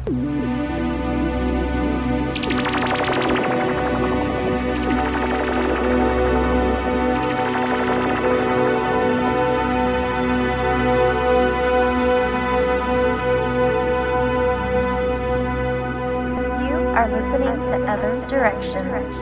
Are listening to Other Directions.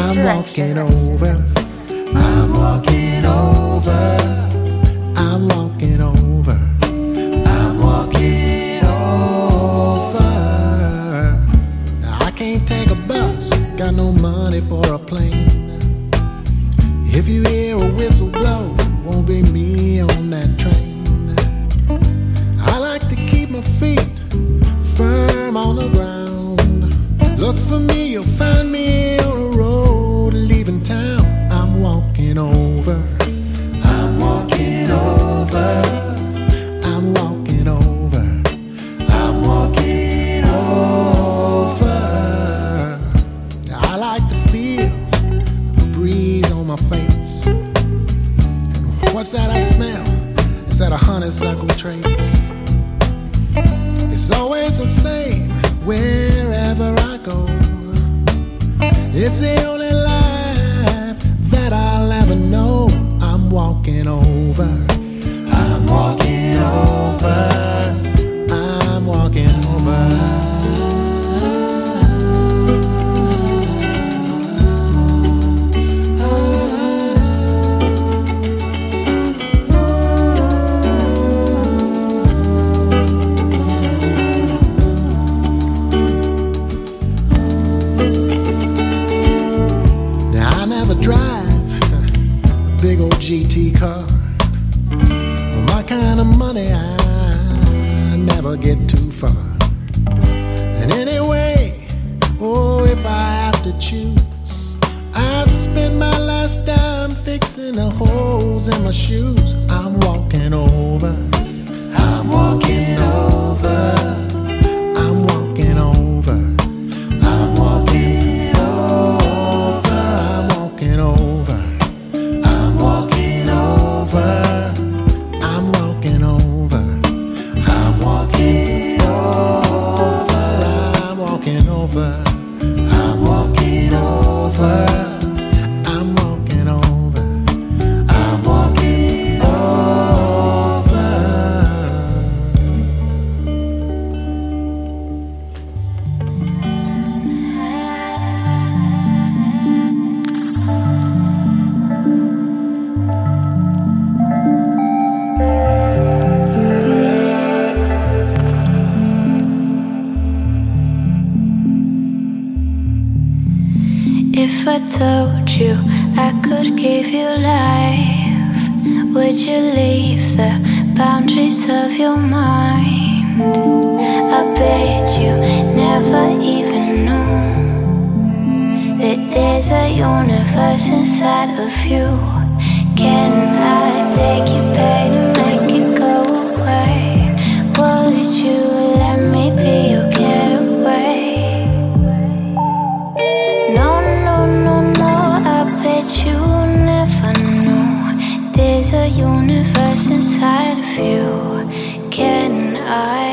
directions. I'm walking over. I'm walking over. I'm walking over. I can't take a bus, got no money for a plane. If you hear a whistle blow, it won't be me on that train. I like to keep my feet firm on the ground. Look for me, you'll find me on the road leaving town. I'm walking over. I'm walking over. I'm walking over. I'm walking over. I like to feel the breeze on my face. And what's that I smell? Is that a honeysuckle trace? It's always the same wherever I go. It's the only life that I'll ever know. I'm walking over. I'm walking over. I'm walking over. GT car. For my kind of money, I never get too far. And anyway, oh, if I have to choose, I'd spend my last dime fixing the holes in my shoes. I'm walking over. I'm walking over. I'm walking over. I'm walking over. I'm walking over. I'm walking over. I'm walking over. I'm walking over. I'm walking over. I'm walking over. I'm walking over. I'm walking over. If I told you I could give you life, would you leave the boundaries of your mind? I bet you never even knew that there's a universe inside of you. Can I take your pain and make it go away? Would you let me be your getaway? You never know there's a universe inside of you. Can I?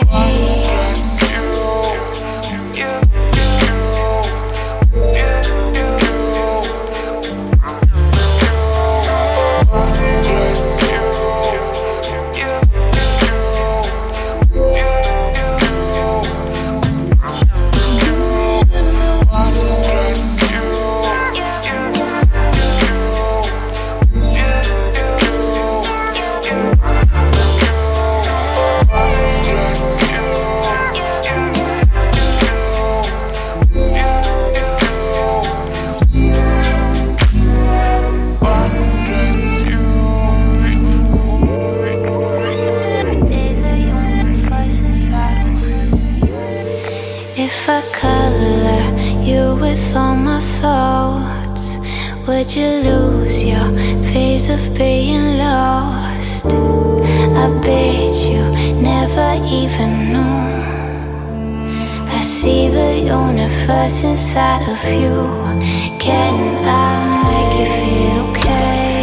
If I color you with all my thoughts, would you lose your phase of being lost? I bet you never even knew. I see the universe inside of you. Can I make you feel okay?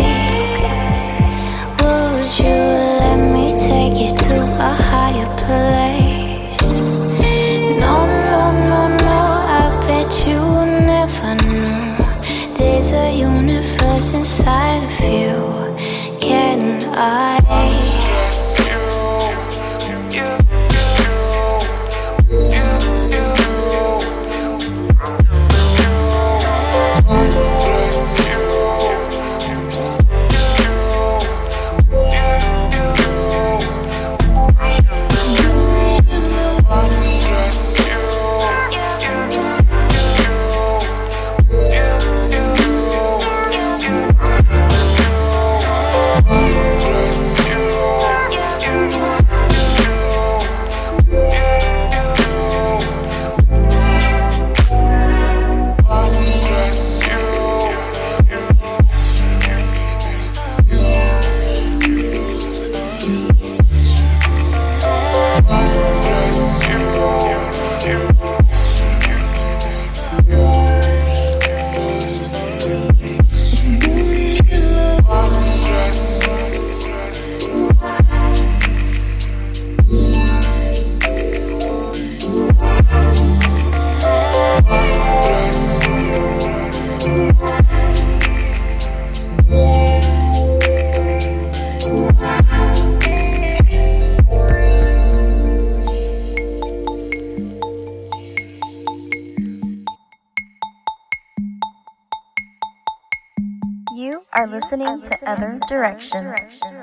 Would you let me take you to a higher place? No, I bet you never knew there's a universe inside of you. Can I? You are listening to Other Directions.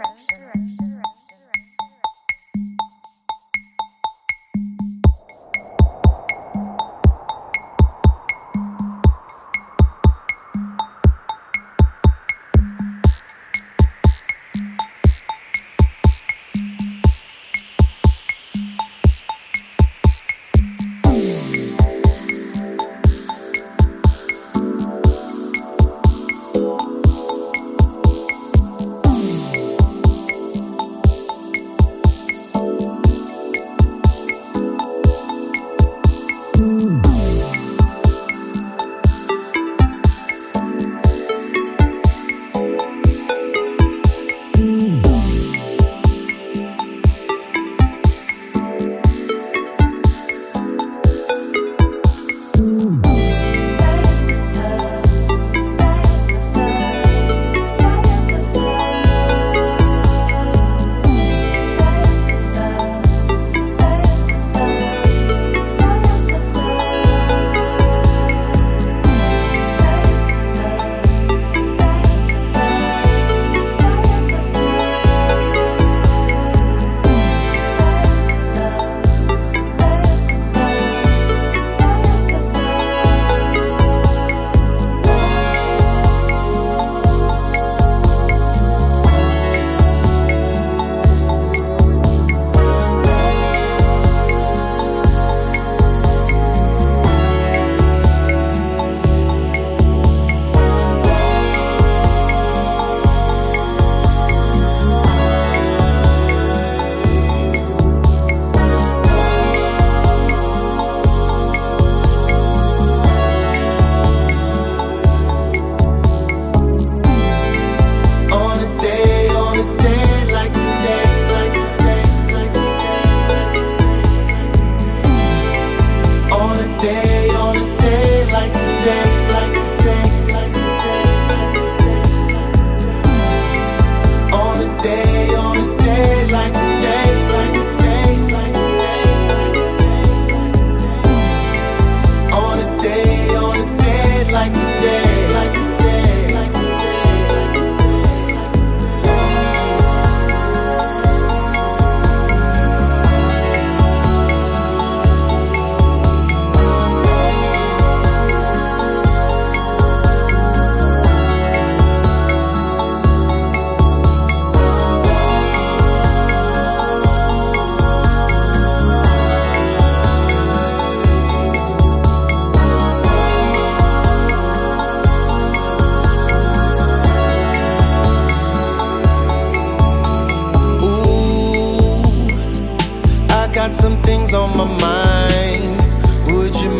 got some things on my mind. Would you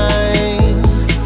mind?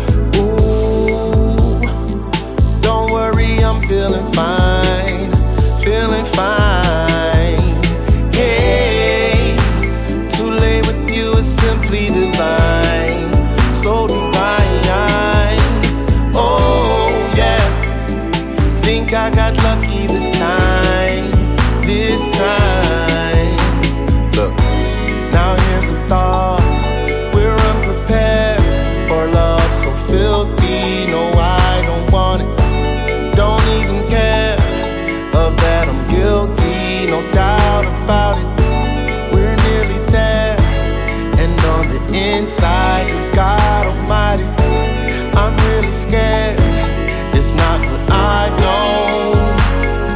Ooh, don't worry, I'm feeling fine. Feeling fine. Hey, to lay with you is simply divine. So divine. Oh, yeah. Think I got lucky this time. This time. Look, now here's a thought. We're unprepared for love so filthy. No, I don't want it. Don't even care of that, I'm guilty. No doubt about it. We're nearly there. And on the inside, good God Almighty, I'm really scared. It's not what I've known.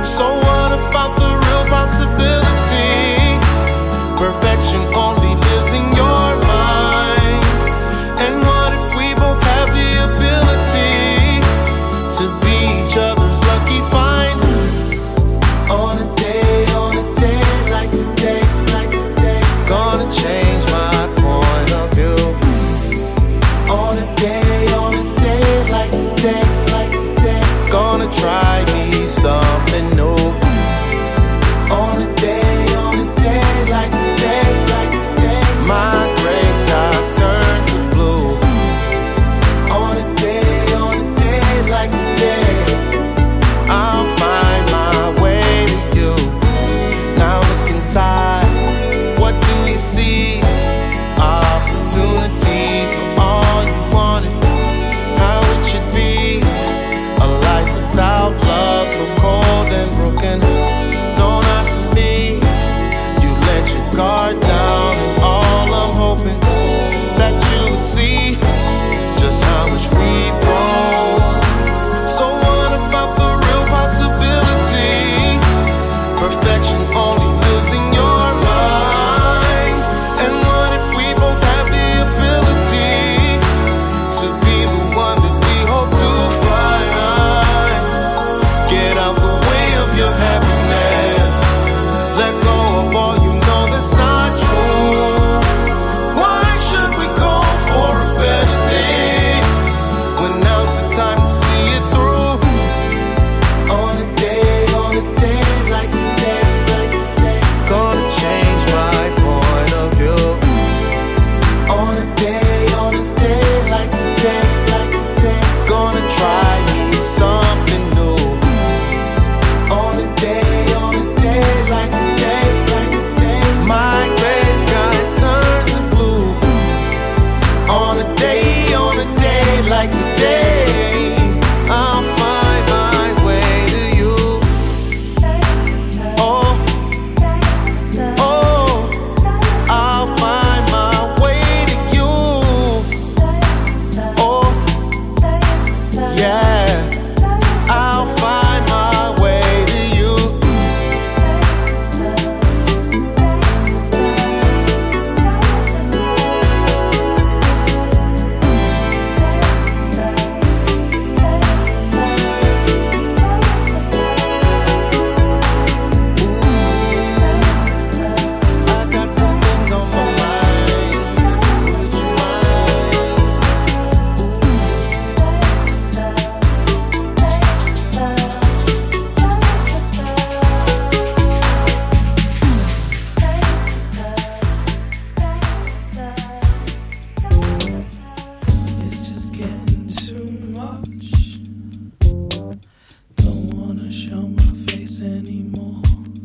this anymore.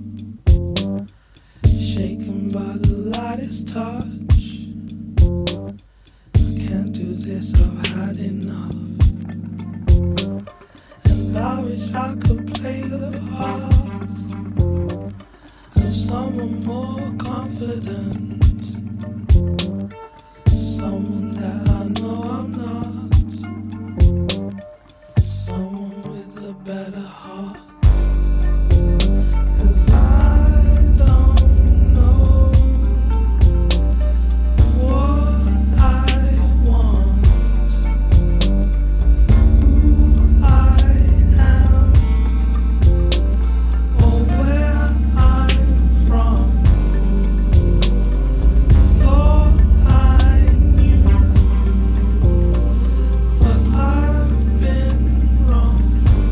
Shaken by the lightest touch. I can't do this, I've had enough. And I wish I could play the part of someone more confident, someone that I know I'm not, someone with a better heart. 'Cause I don't know what I want, who I am, or where I'm from. Thought I knew, but I've been wrong.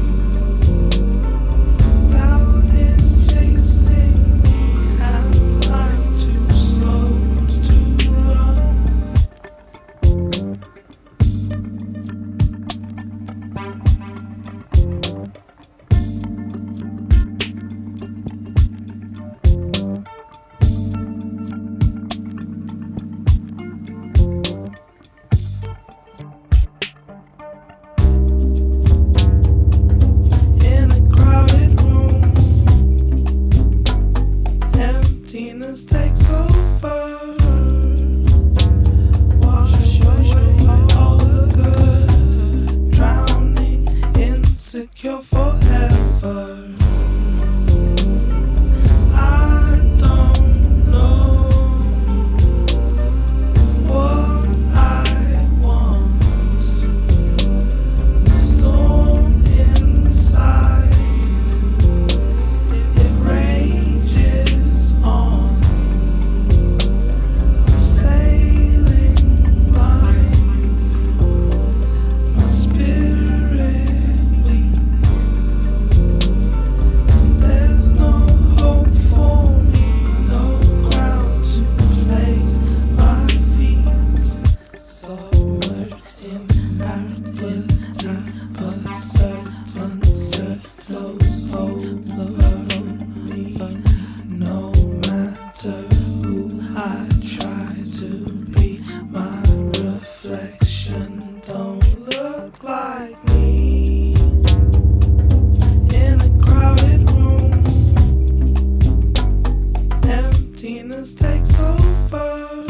Doubt is chasing me, and I'm too slow to run. In a crowded room, emptiness takes over. Wash away all the good, drowning, insecure forever. I don't know what I want. The storm inside, it rages on. I'm sailing blind, my spirit weak. There's no hope for me, no ground to place my feet. Submerged in apathy, uncertainty flows over me. No matter who I try to be, my reflection don't look like me. In a crowded room, emptiness takes over.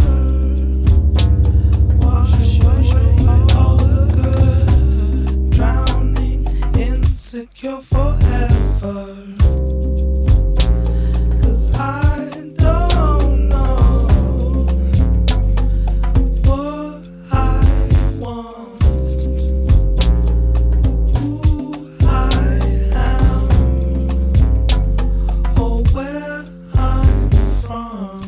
Wash away all the good, drowning, insecure forever. 'Cause I don't know what I want, who I am, or where I'm from.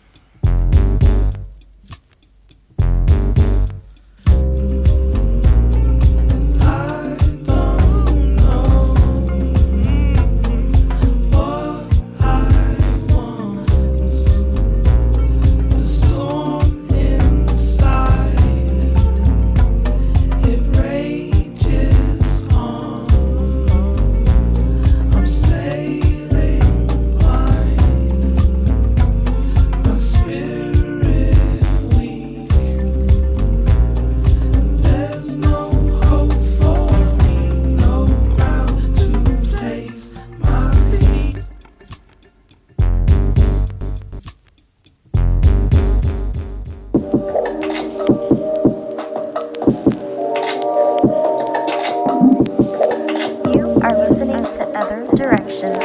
I don't know what I want. The storm inside, it rages on. I'm sailing blind, my spirit weak. There's no hope for me, no ground to place my feet. You are listening to Other Directions.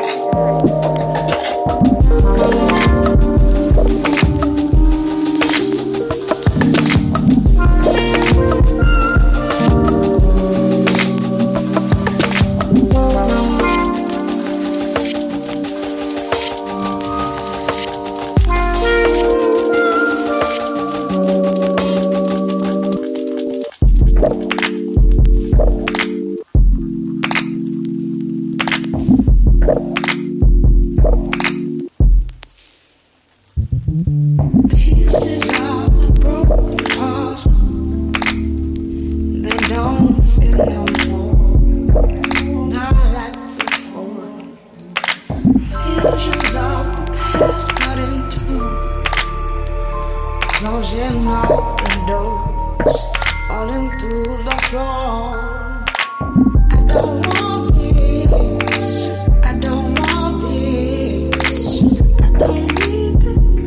Pieces of a broken puzzle, they don't fit no more, not like before. has cut into, closing all the doors, falling through the floor. I don't want this, I don't want this, I don't need this.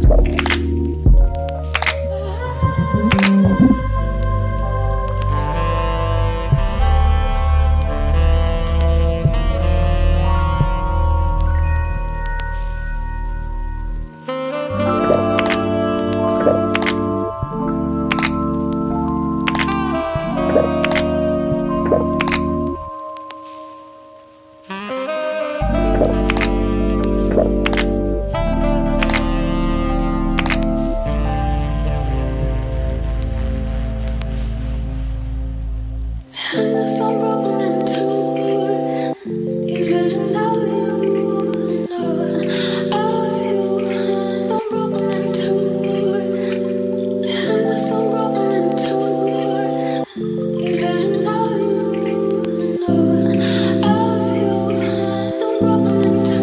Broken into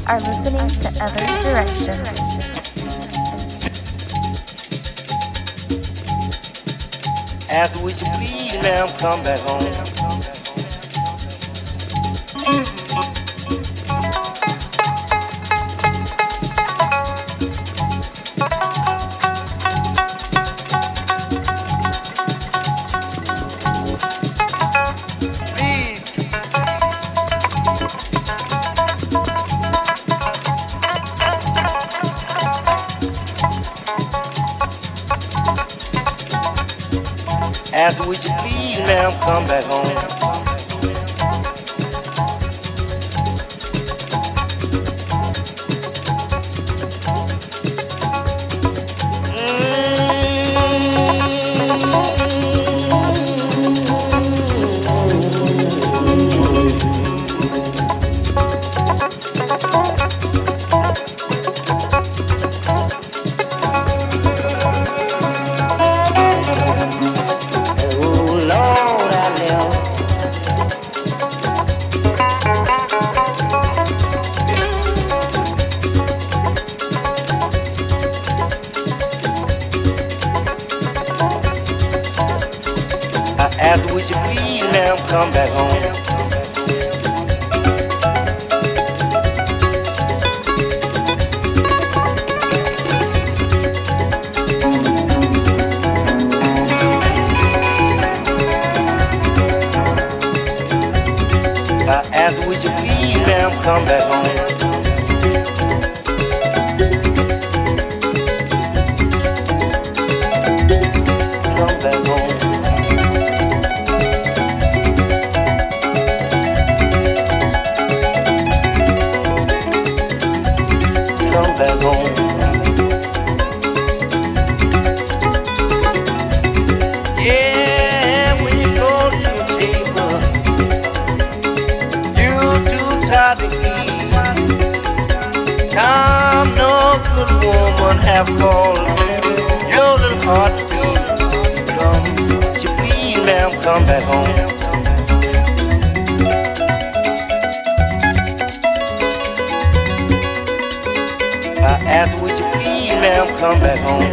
are listening to Other Directions. Ask would you please, ma'am, come back home. Ask would you please, ma'am, come back home. Would you please, ma'am, come back home? I asked, would you please, ma'am, come back home? Come back home. Come back home. Yeah, when you go to the table, you're too tired to eat. Some no good woman have called your little heart to beat. Come, would you please, ma'am, come back home. I asked, would you please, ma'am, come back home?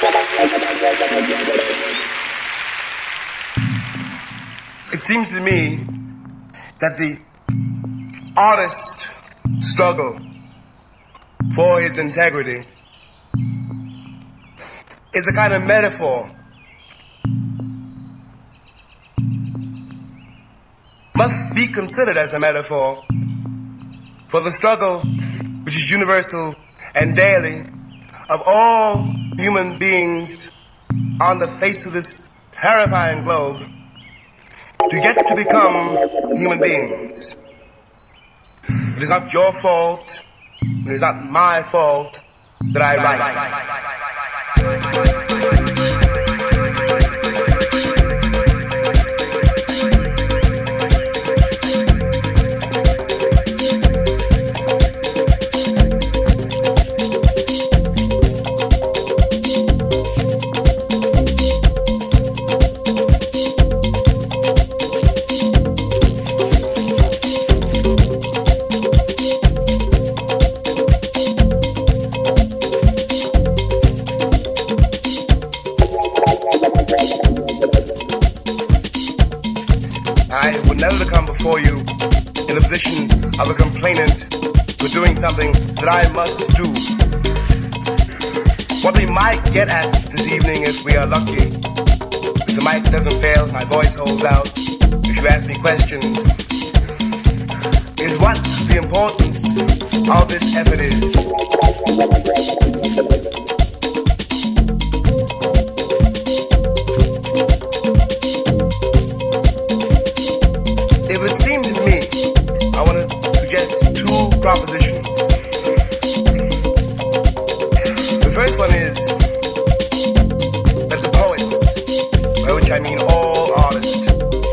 It seems to me that the artist struggle for his integrity is a kind of metaphor. Must be considered as a metaphor for the struggle which is universal and daily of all human beings on the face of this terrifying globe to get to become human beings. It is not your fault, it is not my fault that I write. Of a complainant for doing something that I must do. What we might get at this evening, if we are lucky, if the mic doesn't fail, my voice holds out, if you ask me questions, is what the importance of this effort is. It would seem to me, I want to suggest two propositions. The first one is that the poets, by which I mean all artists,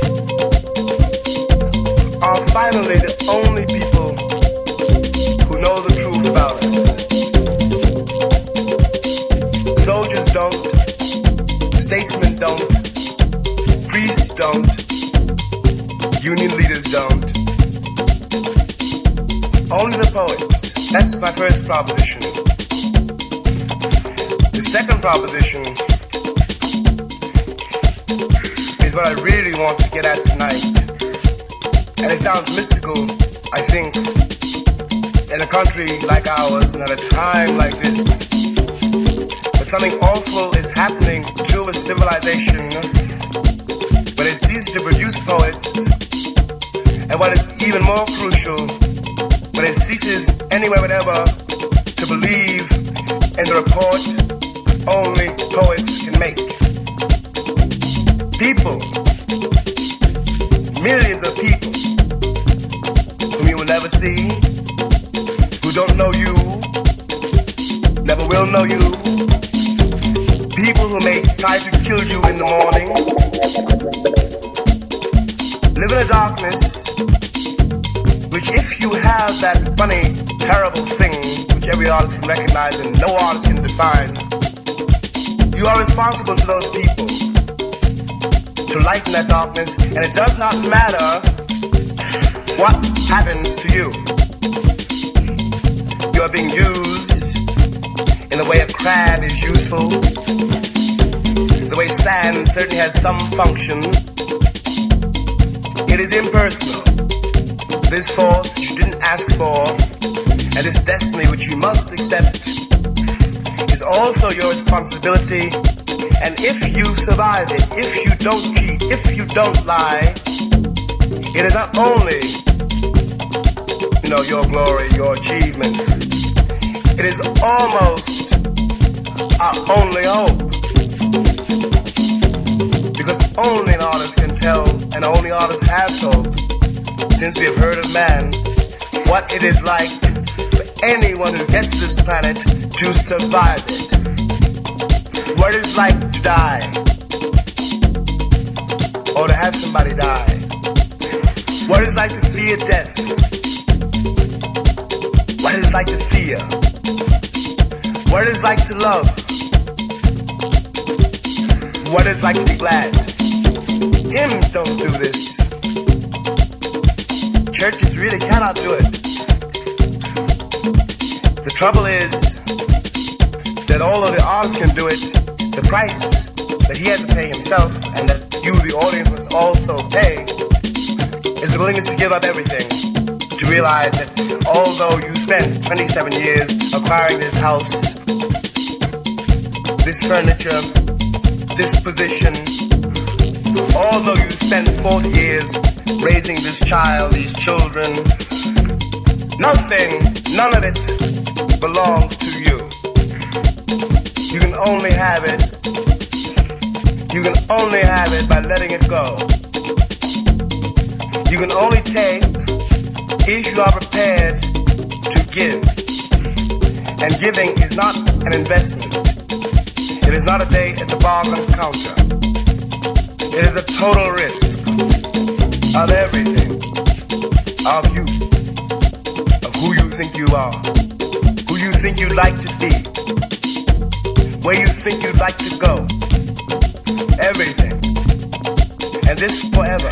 are finally the only people who know the truth about us. Soldiers don't, statesmen don't, priests don't, union leaders don't. Only the poets. That's my first proposition. The second proposition is what I really want to get at tonight. And it sounds mystical, I think, in a country like ours and at a time like this. But something awful is happening to a civilization when it ceases to produce poets. And what is even more crucial, when it ceases anywhere whatever to believe in the report only poets can make. People, millions of people, whom you will never see, who don't know you, never will know you, people who may try to kill you in the morning, live in a darkness which, if you have that funny, terrible thing which every artist can recognize and no artist can define, you are responsible to those people to lighten that darkness, and it does not matter what happens to you. You are being used in the way a crab is useful, the way sand certainly has some function. It is impersonal. This force which you didn't ask for, and this destiny which you must accept, is also your responsibility. And if you survive it, if you don't cheat, if you don't lie, it is not only, your glory, your achievement. It is almost our only hope. Because only an artist can tell, and only artists have told, since we have heard of man, what it is like for anyone who gets to this planet to survive it. What it is like to die, or to have somebody die. What it is like to fear death. What it is like to fear. What it is like to love. What it is like to be glad. Hymns don't do this. Churches really cannot do it. The trouble is that although the arts can do it, the price that he has to pay himself and that you, the audience, must also pay is the willingness to give up everything, to realize that although you spent 27 years acquiring this house, this furniture, this position, although you spent 40 years raising this child, these children, nothing, none of it belongs to you. You can only have it. You can only have it by letting it go. You can only take if you are prepared to give. And giving is not an investment. It is not a day at the bargain counter. It is a total risk of everything, of you, of who you think you are, who you think you'd like to be, where you think you'd like to go, everything, and this forever.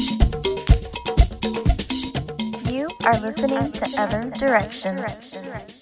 Are listening to Other Directions.